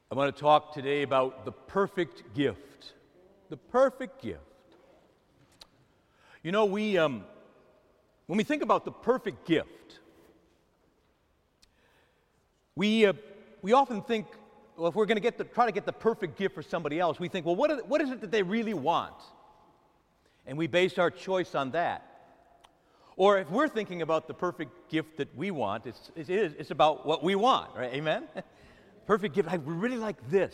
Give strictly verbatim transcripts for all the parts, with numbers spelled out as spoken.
I want to talk today about the perfect gift. The perfect gift. You know, we um, when we think about the perfect gift, we uh, we often think, well, if we're going to get the, try to get the perfect gift for somebody else, we think, well, what, are, what is it that they really want? And we base our choice on that. Or if we're thinking about the perfect gift that we want, it's, it is, it's about what we want, right? Amen? Perfect gift, I really like this.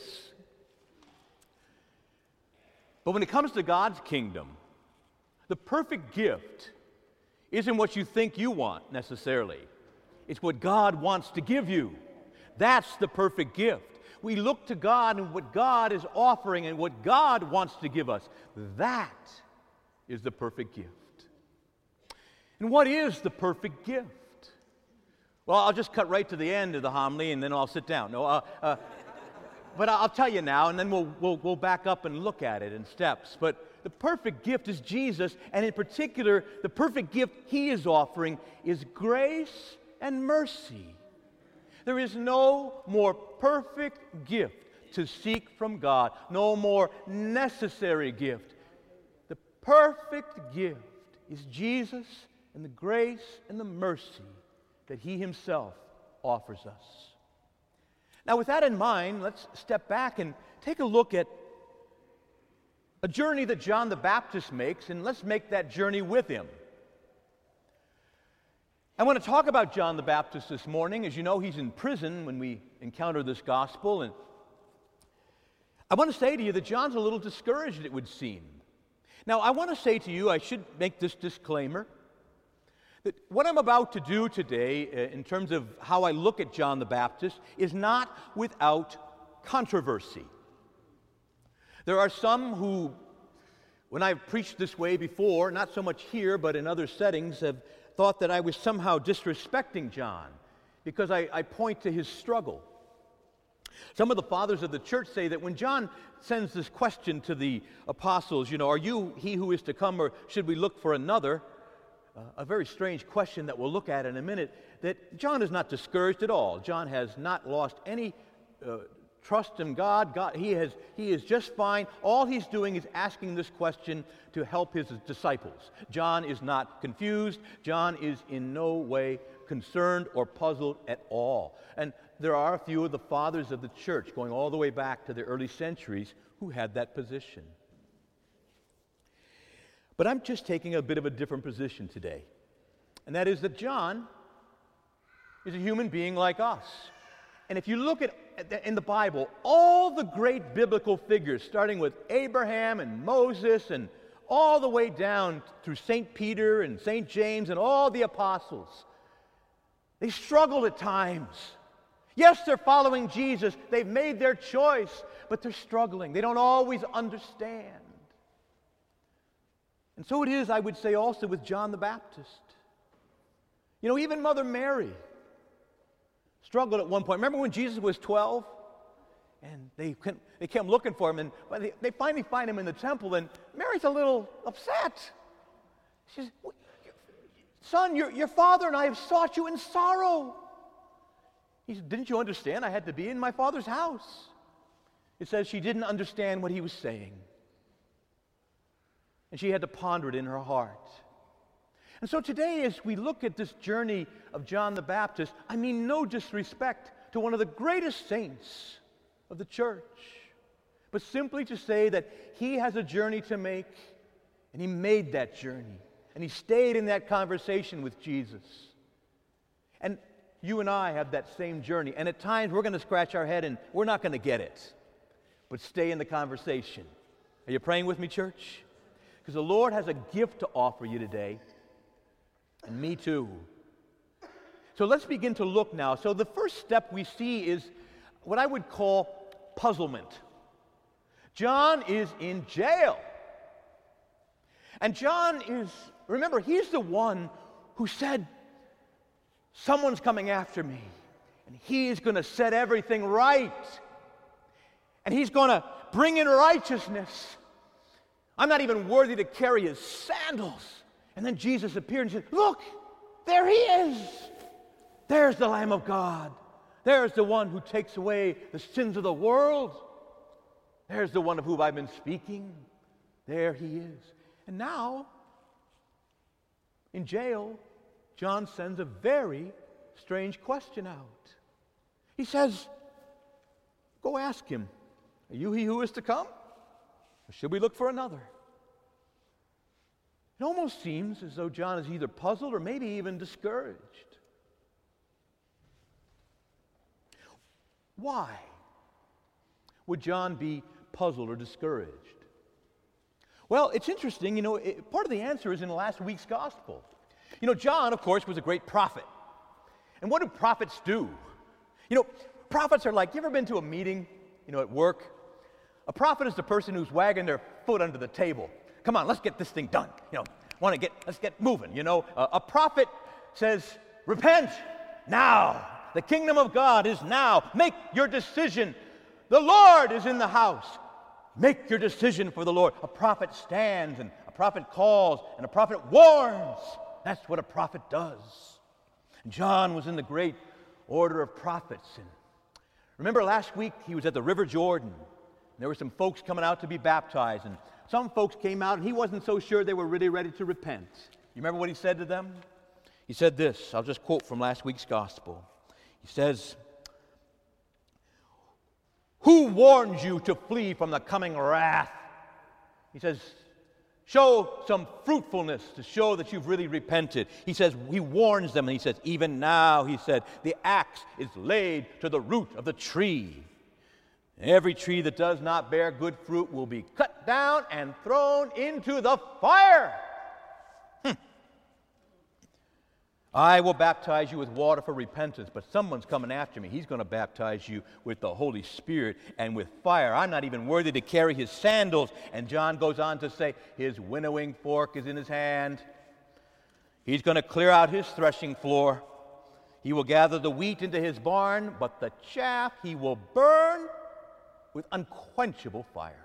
But when it comes to God's kingdom, the perfect gift isn't what you think you want necessarily. It's what God wants to give you. That's the perfect gift. We look to God and what God is offering and what God wants to give us. That is the perfect gift. And what is the perfect gift? Well, I'll just cut right to the end of the homily and then I'll sit down. No, uh, uh, but I'll tell you now, and then we'll, we'll, we'll back up and look at it in steps. But the perfect gift is Jesus, and in particular, the perfect gift He is offering is grace and mercy. There is no more perfect gift to seek from God, no more necessary gift. The perfect gift is Jesus and the grace and the mercy that He Himself offers us. Now, with that in mind, let's step back and take a look at a journey that John the Baptist makes, and let's make that journey with him. I want to talk about John the Baptist this morning. As you know, he's in prison when we encounter this gospel, and I want to say to you that John's a little discouraged, it would seem. Now, I want to say to you, I should make this disclaimer, that what I'm about to do today, uh, in terms of how I look at John the Baptist, is not without controversy. There are some who, when I've preached this way before, not so much here, but in other settings, have thought that I was somehow disrespecting John because I, I point to his struggle. Some of the fathers of the church say that when John sends this question to the apostles, you know, are you he who is to come, or should we look for another? Uh, a very strange question that we'll look at in a minute, that John is not discouraged at all. John has not lost any uh, trust in God. God he, has, he is just fine. All he's doing is asking this question to help his disciples. John is not confused. John is in no way concerned or puzzled at all. And there are a few of the fathers of the church, going all the way back to the early centuries, who had that position. But I'm just taking a bit of a different position today. And that is that John is a human being like us. And if you look at, in the Bible, all the great biblical figures, starting with Abraham and Moses and all the way down through Saint Peter and Saint James and all the apostles, they struggled at times. Yes, they're following Jesus. They've made their choice, but they're struggling. They don't always understand. And so it is, I would say, also with John the Baptist. You know, even Mother Mary struggled at one point. Remember when Jesus was twelve? And they, they came looking for him, and they, they finally find him in the temple, and Mary's a little upset. She says, son, your, your father and I have sought you in sorrow. He said, didn't you understand? I had to be in my father's house. It says she didn't understand what he was saying. And she had to ponder it in her heart. And so today, as we look at this journey of John the Baptist, I mean no disrespect to one of the greatest saints of the church, but simply to say that he has a journey to make, and he made that journey, and he stayed in that conversation with Jesus. And you and I have that same journey, and at times we're going to scratch our head and we're not going to get it, but stay in the conversation. Are you praying with me, church? Because the Lord has a gift to offer you today, and me too. So let's begin to look now. So the first step we see is what I would call puzzlement. John is in jail. And John is, remember, he's the one who said, someone's coming after me, and he's going to set everything right. And he's going to bring in righteousness. I'm not even worthy to carry his sandals. And then Jesus appeared and said, look, there he is. There's the Lamb of God. There's the one who takes away the sins of the world. There's the one of whom I've been speaking. There he is. And now, in jail, John sends a very strange question out. He says, go ask him, are you he who is to come? Or should we look for another? It almost seems as though John is either puzzled or maybe even discouraged. Why would John be puzzled or discouraged? Well, it's interesting, you know, it, part of the answer is in last week's gospel. You know, John, of course, was a great prophet. And what do prophets do? You know, prophets are like, you ever been to a meeting, you know, at work? A prophet is the person who's wagging their foot under the table. Come on, let's get this thing done. You know, want to get, let's get moving, you know. Uh, a prophet says, repent now. The kingdom of God is now. Make your decision. The Lord is in the house. Make your decision for the Lord. A prophet stands, and a prophet calls, and a prophet warns. That's what a prophet does. And John was in the great order of prophets. And remember last week he was at the River Jordan. And there were some folks coming out to be baptized, and some folks came out, and he wasn't so sure they were really ready to repent. You remember what he said to them? He said this. I'll just quote from last week's gospel. He says, who warns you to flee from the coming wrath? He says, show some fruitfulness to show that you've really repented. He says, he warns them, and he says, even now, he said, the axe is laid to the root of the tree. Every tree that does not bear good fruit will be cut down and thrown into the fire. Hm. I will baptize you with water for repentance, but someone's coming after me. He's going to baptize you with the Holy Spirit and with fire. I'm not even worthy to carry his sandals. And John goes on to say, his winnowing fork is in his hand. He's going to clear out his threshing floor. He will gather the wheat into his barn, but the chaff he will burn with unquenchable fire.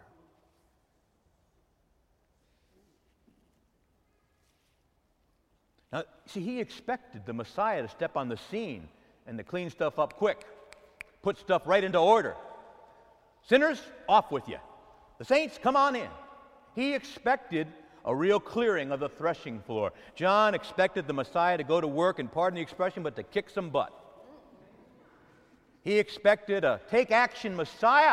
Now, see, he expected the Messiah to step on the scene and to clean stuff up quick, put stuff right into order. Sinners, off with you. The saints, come on in. He expected a real clearing of the threshing floor. John expected the Messiah to go to work, and pardon the expression, but to kick some butt. He expected a take-action Messiah.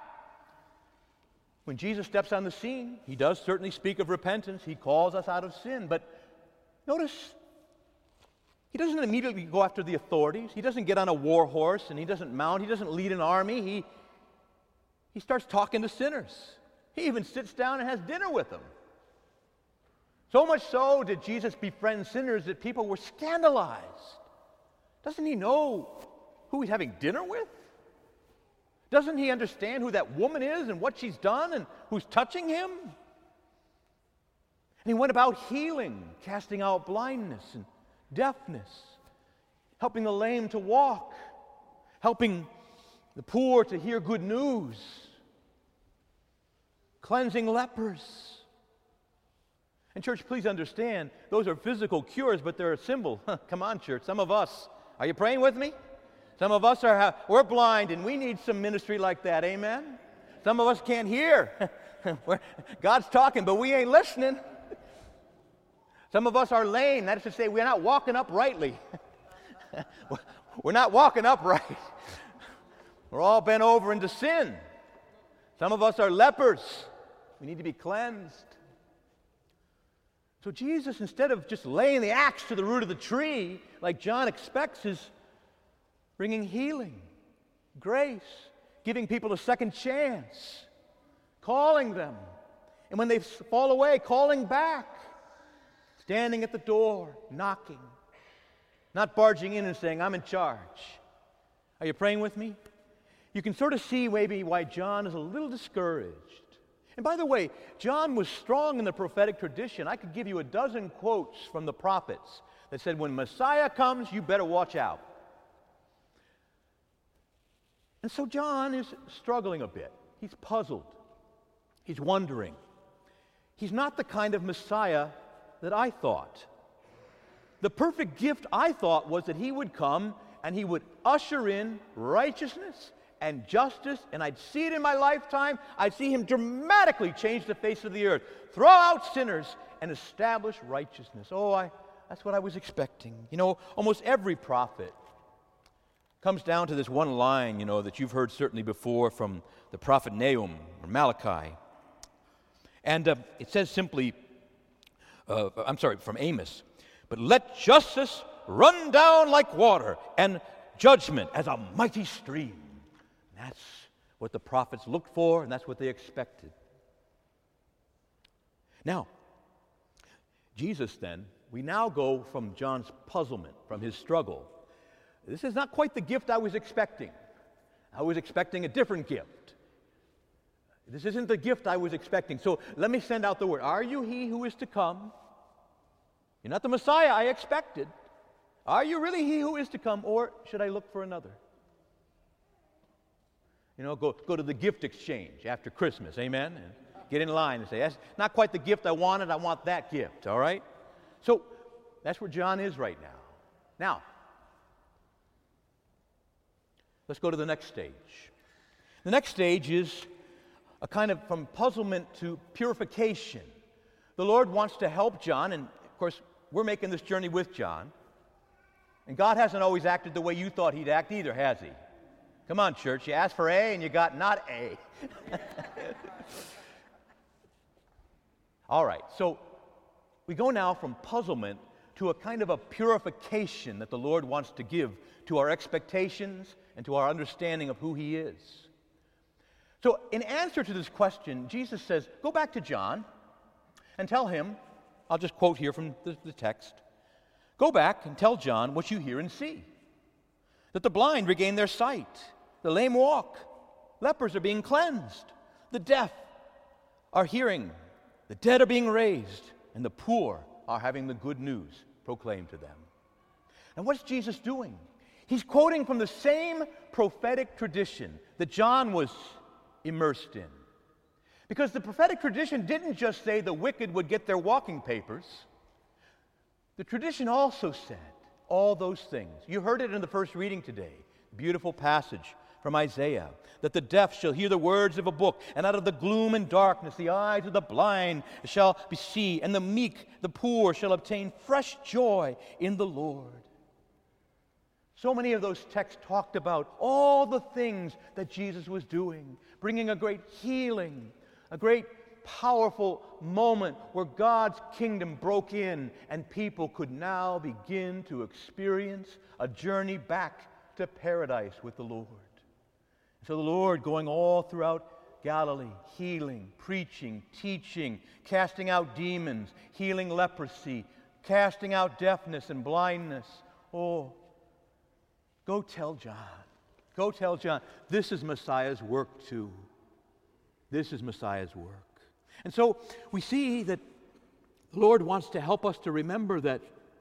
When Jesus steps on the scene, he does certainly speak of repentance. He calls us out of sin. But notice, he doesn't immediately go after the authorities. He doesn't get on a war horse, and he doesn't mount. He doesn't lead an army. He, he starts talking to sinners. He even sits down and has dinner with them. So much so did Jesus befriend sinners that people were scandalized. Doesn't he know who he's having dinner with? Doesn't he understand who that woman is and what she's done and who's touching him? And he went about healing, casting out blindness and deafness, helping the lame to walk, helping the poor to hear good news, cleansing lepers. And church, please understand, those are physical cures, but they're a symbol. Come on, church, some of us, are you praying with me? Some of us are, we're blind, and we need some ministry like that, amen? Some of us can't hear. God's talking, but we ain't listening. Some of us are lame. That is to say, we're not walking uprightly. We're not walking upright. We're all bent over into sin. Some of us are lepers. We need to be cleansed. So Jesus, instead of just laying the axe to the root of the tree, like John expects, is bringing healing, grace, giving people a second chance, calling them. And when they fall away, calling back, standing at the door, knocking, not barging in and saying, I'm in charge. Are you praying with me? You can sort of see maybe why John is a little discouraged. And by the way, John was strong in the prophetic tradition. I could give you a dozen quotes from the prophets that said, when Messiah comes, you better watch out. And so John is struggling a bit. He's puzzled. He's wondering. He's not the kind of Messiah that I thought. The perfect gift, I thought, was that he would come and he would usher in righteousness and justice, and I'd see it in my lifetime. I'd see him dramatically change the face of the earth, throw out sinners, and establish righteousness. Oh, I, that's what I was expecting. You know, almost every prophet comes down to this one line, you know, that you've heard certainly before from the prophet Nahum or Malachi. And uh, it says simply, uh, I'm sorry, from Amos, but let justice run down like water and judgment as a mighty stream. And that's what the prophets looked for, and that's what they expected. Now, Jesus then, we now go from John's puzzlement, from his struggle. This is not quite the gift I was expecting. I was expecting a different gift. This isn't the gift I was expecting. So let me send out the word. Are you he who is to come? You're not the Messiah I expected. Are you really he who is to come, or should I look for another? You know, go, go to the gift exchange after Christmas, amen? And get in line and say, that's not quite the gift I wanted, I want that gift, all right? So that's where John is right now. Now, let's go to the next stage. The next stage is a kind of from puzzlement to purification. The Lord wants to help John, and of course, we're making this journey with John. And God hasn't always acted the way you thought he'd act either, has he? Come on, church. You asked for A and you got not A. All right, so we go now from puzzlement to a kind of a purification that the Lord wants to give to our expectations and to our understanding of who he is. So in answer to this question, Jesus says, go back to John and tell him, I'll just quote here from the, the text, go back and tell John what you hear and see, that the blind regain their sight, the lame walk, lepers are being cleansed, the deaf are hearing, the dead are being raised, and the poor are having the good news proclaimed to them. And what's Jesus doing? He's quoting from the same prophetic tradition that John was immersed in. Because the prophetic tradition didn't just say the wicked would get their walking papers. The tradition also said all those things. You heard it in the first reading today. Beautiful passage from Isaiah, that the deaf shall hear the words of a book, and out of the gloom and darkness the eyes of the blind shall be see, and the meek, the poor, shall obtain fresh joy in the Lord. So many of those texts talked about all the things that Jesus was doing, bringing a great healing, a great powerful moment where God's kingdom broke in and people could now begin to experience a journey back to paradise with the Lord. So the Lord going all throughout Galilee, healing, preaching, teaching, casting out demons, healing leprosy, casting out deafness and blindness. Oh, go tell John. Go tell John. This is Messiah's work too. This is Messiah's work. And so we see that the Lord wants to help us to remember that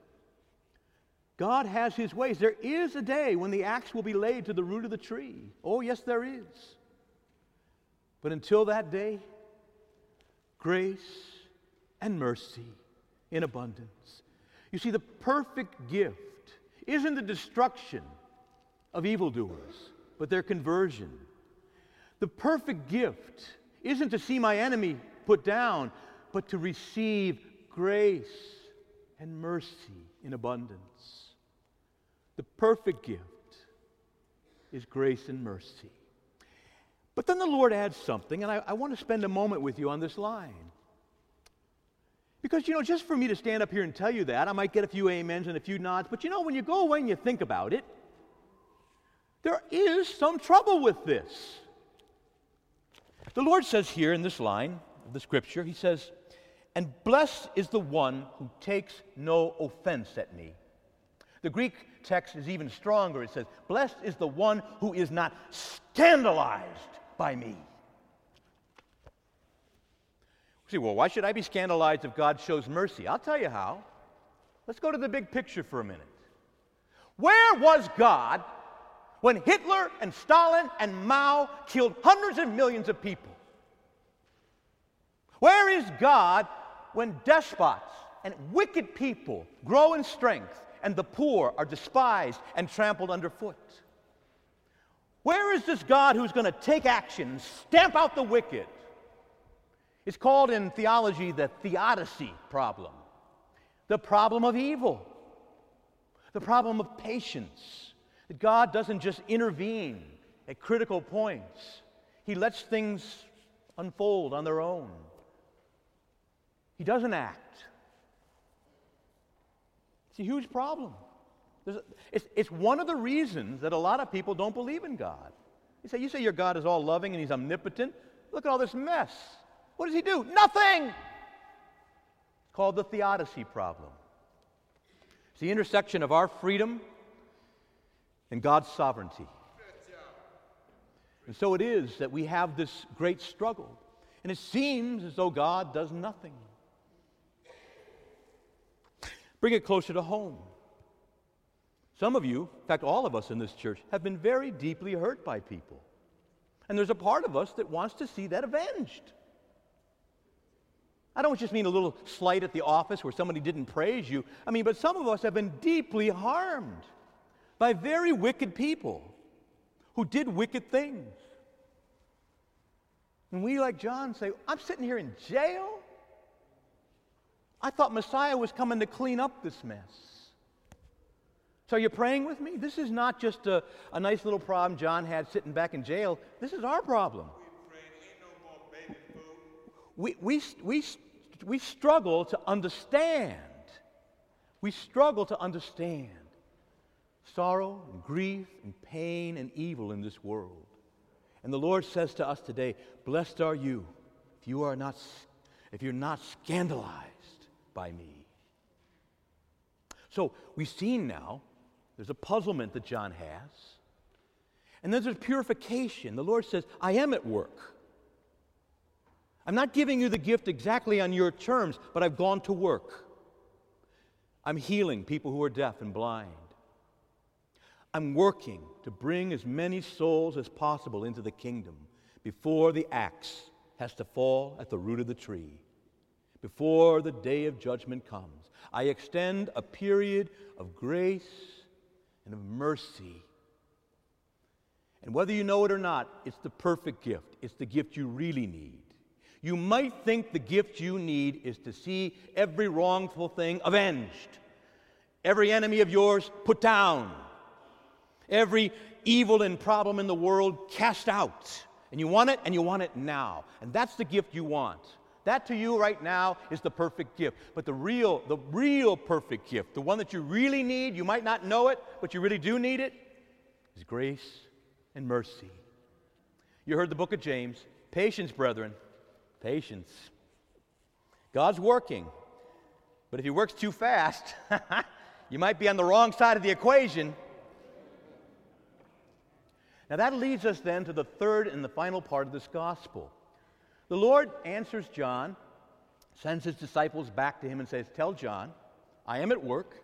God has his ways. There is a day when the axe will be laid to the root of the tree. Oh, yes, there is. But until that day, grace and mercy in abundance. You see, the perfect gift isn't the destruction of evildoers, but their conversion. The perfect gift isn't to see my enemy put down, but to receive grace and mercy in abundance. The perfect gift is grace and mercy. But then the Lord adds something, and I, I want to spend a moment with you on this line. Because, you know, just for me to stand up here and tell you that, I might get a few amens and a few nods, but you know, when you go away and you think about it, there is some trouble with this. The Lord says here in this line of the scripture, he says, and blessed is the one who takes no offense at me. The Greek text is even stronger. It says, blessed is the one who is not scandalized by me. See, well, why should I be scandalized if God shows mercy? I'll tell you how. Let's go to the big picture for a minute. Where was God when Hitler and Stalin and Mao killed hundreds of millions of people? Where is God when despots and wicked people grow in strength and the poor are despised and trampled underfoot. Where is this God who's going to take action, stamp out the wicked? It's called in theology the theodicy problem, the problem of evil, the problem of patience, that God doesn't just intervene at critical points. He lets things unfold on their own. He doesn't act. It's a huge problem. A, it's, it's one of the reasons that a lot of people don't believe in God. You say, you say your God is all loving and He's omnipotent. Look at all this mess. What does He do? Nothing! It's called the theodicy problem. It's the intersection of our freedom and God's sovereignty. And so it is that we have this great struggle. And it seems as though God does nothing. Bring it closer to home. Some of you, in fact all of us in this church, have been very deeply hurt by people. And there's a part of us that wants to see that avenged. I don't just mean a little slight at the office where somebody didn't praise you. I mean, but some of us have been deeply harmed by very wicked people who did wicked things. And we, like John, say, I'm sitting here in jail? I thought Messiah was coming to clean up this mess. So are you praying with me? This is not just a, a nice little problem John had sitting back in jail. This is our problem. We, we, we, we struggle to understand. We struggle to understand sorrow and grief and pain and evil in this world. And the Lord says to us today, blessed are you if you are not, if you're not scandalized by me. So we've seen now, there's a puzzlement that John has. And then there's purification. The Lord says, I am at work. I'm not giving you the gift exactly on your terms, but I've gone to work. I'm healing people who are deaf and blind. I'm working to bring as many souls as possible into the kingdom before the axe has to fall at the root of the tree, before the day of judgment comes. I extend a period of grace and of mercy. And whether you know it or not, it's the perfect gift. It's the gift you really need. You might think the gift you need is to see every wrongful thing avenged, every enemy of yours put down, every evil and problem in the world cast out. And you want it, and you want it now. And that's the gift you want. That to you right now is the perfect gift. But the real, the real perfect gift, the one that you really need, you might not know it, but you really do need it, is grace and mercy. You heard the book of James. Patience, brethren. Patience. God's working. But if He works too fast, you might be on the wrong side of the equation. Now that leads us then to the third and the final part of this gospel. The Lord answers John, sends His disciples back to Him and says, tell John, I am at work.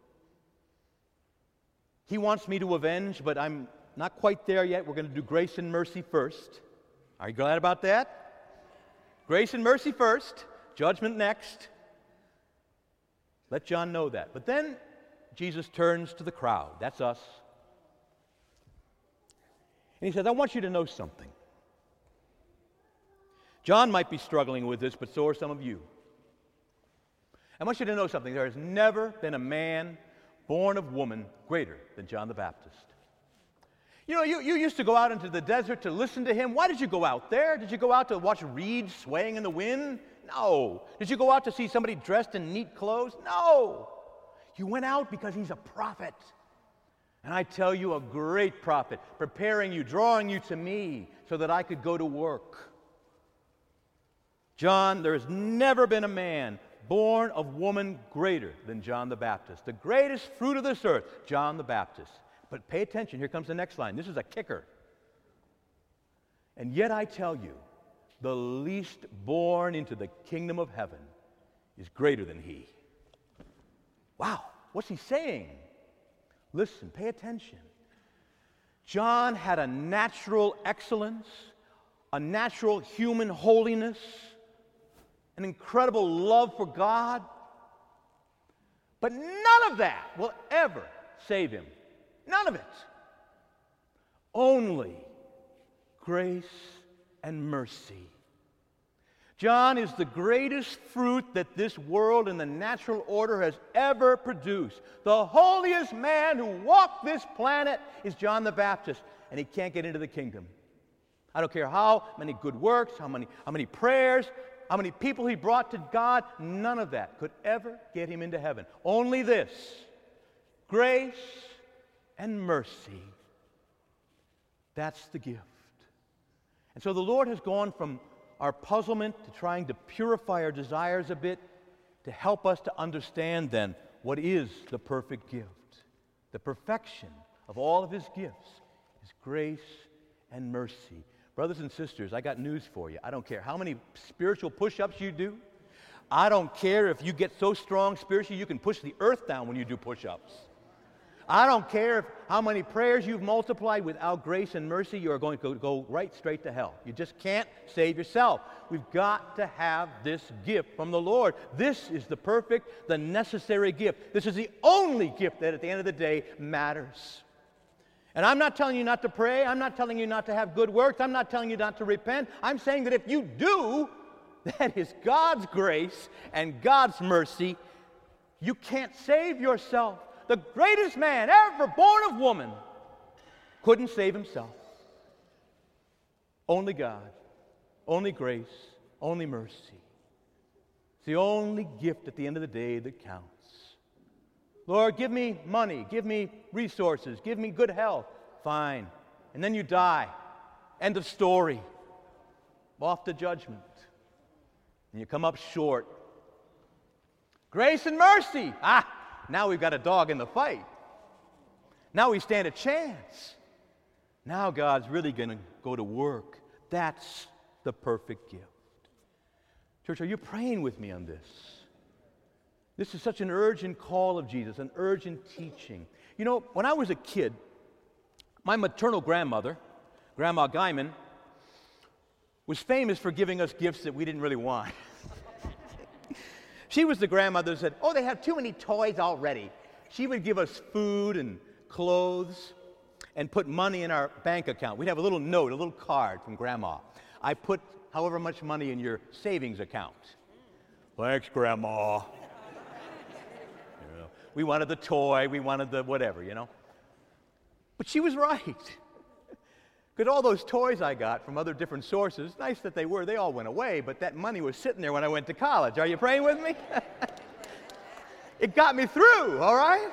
He wants me to avenge, but I'm not quite there yet. We're going to do grace and mercy first. Are you glad about that? Grace and mercy first, judgment next. Let John know that. But then Jesus turns to the crowd. That's us. And He says, I want you to know something. John might be struggling with this, but so are some of you. I want you to know something. There has never been a man born of woman greater than John the Baptist. You know, you, you used to go out into the desert to listen to him. Why did you go out there? Did you go out to watch reeds swaying in the wind? No. Did you go out to see somebody dressed in neat clothes? No. You went out because he's a prophet. And I tell you, a great prophet, preparing you, drawing you to me so that I could go to work. John, there has never been a man born of woman greater than John the Baptist. The greatest fruit of this earth, John the Baptist. But pay attention, here comes the next line. This is a kicker. And yet I tell you, the least born into the kingdom of heaven is greater than he. Wow, what's he saying? Listen, pay attention. John had a natural excellence, a natural human holiness, an incredible love for God. But none of that will ever save him. None of it. Only grace and mercy. John is the greatest fruit that this world and the natural order has ever produced. The holiest man who walked this planet is John the Baptist, and he can't get into the kingdom. I don't care how many good works, how many, how many prayers, how many people he brought to God, none of that could ever get him into heaven. Only this, grace and mercy. That's the gift. And so the Lord has gone from our puzzlement to trying to purify our desires a bit to help us to understand then what is the perfect gift. The perfection of all of his gifts is grace and mercy. Brothers and sisters, I got news for you. I don't care how many spiritual push-ups you do. I don't care if you get so strong spiritually you can push the earth down when you do push-ups. I don't care if how many prayers you've multiplied. Without grace and mercy, you are going to go right straight to hell. You just can't save yourself. We've got to have this gift from the Lord. This is the perfect, the necessary gift. This is the only gift that at the end of the day matters. And I'm not telling you not to pray. I'm not telling you not to have good works. I'm not telling you not to repent. I'm saying that if you do, that is God's grace and God's mercy. You can't save yourself. The greatest man ever born of woman couldn't save himself. Only God, only grace, only mercy. It's the only gift at the end of the day that counts. Lord, give me money, give me resources, give me good health. Fine. And then you die. End of story. Off to judgment. And you come up short. Grace and mercy. Ah! Now we've got a dog in the fight. Now we stand a chance. Now God's really going to go to work. That's the perfect gift. Church, are you praying with me on this? This is such an urgent call of Jesus, an urgent teaching. You know, when I was a kid, my maternal grandmother, Grandma Guyman, was famous for giving us gifts that we didn't really want. She was the grandmother that said, oh, they have too many toys already. She would give us food and clothes and put money in our bank account. We'd have a little note, a little card from Grandma. I put however much money in your savings account. Thanks, Grandma. You know, we wanted the toy, we wanted the whatever, you know. But she was right. Because all those toys I got from other different sources, nice that they were, they all went away, but that money was sitting there when I went to college. Are you praying with me? It got me through, all right?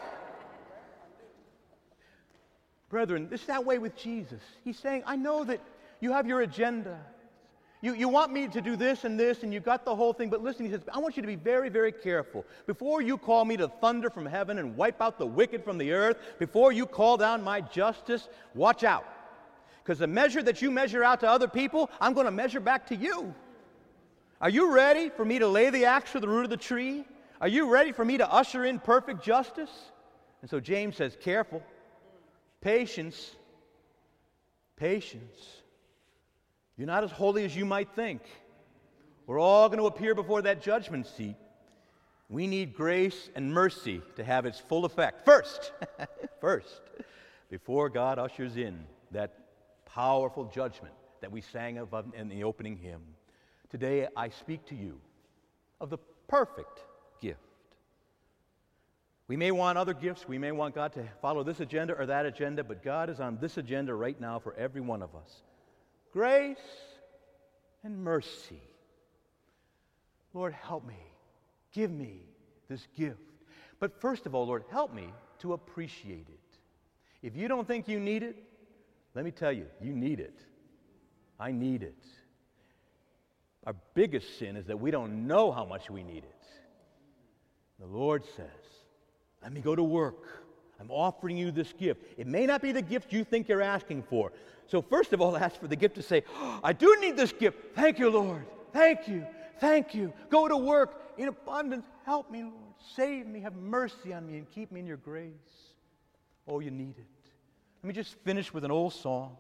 Brethren, this is that way with Jesus. He's saying, I know that you have your agenda. You, you want me to do this and this, and you got the whole thing, but listen, he says, I want you to be very, very careful. Before you call me to thunder from heaven and wipe out the wicked from the earth, before you call down my justice, watch out. Because the measure that you measure out to other people, I'm going to measure back to you. Are you ready for me to lay the axe to the root of the tree? Are you ready for me to usher in perfect justice? And so James says, careful, patience, patience. You're not as holy as you might think. We're all going to appear before that judgment seat. We need grace and mercy to have its full effect. First, first, before God ushers in that powerful judgment that we sang of in the opening hymn. Today I speak to you of the perfect gift. We may want other gifts, we may want God to follow this agenda or that agenda, but God is on this agenda right now for every one of us. Grace and mercy. Lord, help me. Give me this gift. But first of all, Lord, help me to appreciate it. If you don't think you need it, let me tell you, you need it. I need it. Our biggest sin is that we don't know how much we need it. The Lord says, let me go to work. I'm offering you this gift. It may not be the gift you think you're asking for. So first of all, ask for the gift to say, oh, I do need this gift. Thank you, Lord. Thank you. Thank you. Go to work in abundance. Help me, Lord. Save me. Have mercy on me and keep me in your grace. Oh, you need it. Let me just finish with an old song.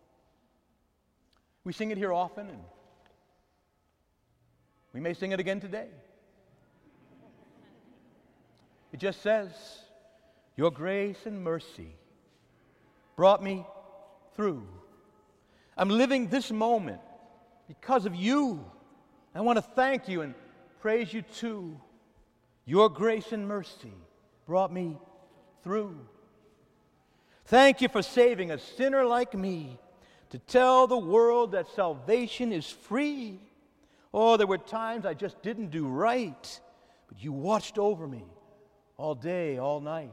We sing it here often, and we may sing it again today. It just says, your grace and mercy brought me through. I'm living this moment because of you. I want to thank you and praise you too. Your grace and mercy brought me through. Thank you for saving a sinner like me to tell the world that salvation is free. Oh, there were times I just didn't do right, but you watched over me all day, all night.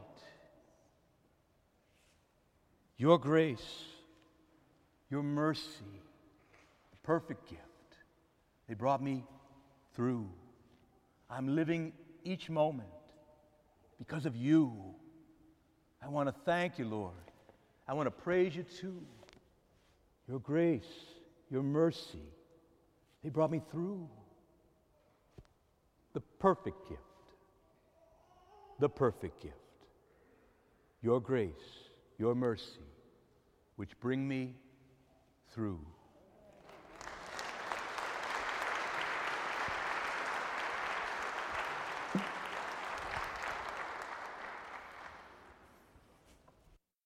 Your grace, your mercy, a perfect gift, they brought me through. I'm living each moment because of you. I want to thank you, Lord. I want to praise you too. Your grace, your mercy, they brought me through. The perfect gift. The perfect gift. Your grace, your mercy, which bring me through.